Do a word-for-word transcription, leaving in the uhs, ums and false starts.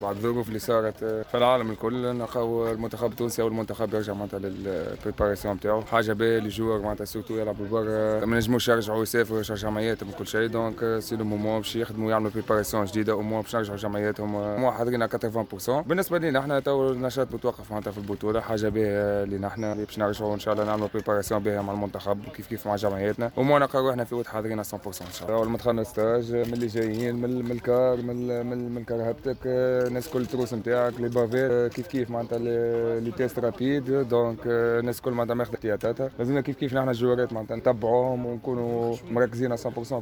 بعد الظروف اللي صارت في العالم الكل نلقاو المنتخب التونسي او المنتخب يرجع معناتها للبريباراسيون نتاعو حاجه باهيه لي جوار معناتها سورتو يلعبوا برا ما نجموش يرجعوا يسافروا يرجعوا جمعياتهم وكل شيء دونك سي لو مومون باش يخدموا يعملوا بريباراسيون جديده او باش يرجعوا جمعياتهم مو حاضرين على ثمانين بالمئة. بالنسبه لنا احنا تو النشاط متوقف معناتها في البطوله حاجه باهيه لينا احنا باش نرجعوا ان شاء الله نعملوا بريباراسيون باهيه مع المنتخب كيف كيف مع جمعياتنا ومو نلقاو روحنا في وقت حاضرين على مية بالمئة ان شاء الله. اول ما دخلنا ستاج من اللي جايين من من الكار من من من كرهبتك الناس كل تروس نتاعك لي بافير كيف كيف معناتها لي تيست رابيد دونك الناس كل معناتها ماخذه احتياطاتها لازمنا كيف كيف نحن الجوارات معناتها نتبعوهم ونكونوا مركزين على مية بالمئة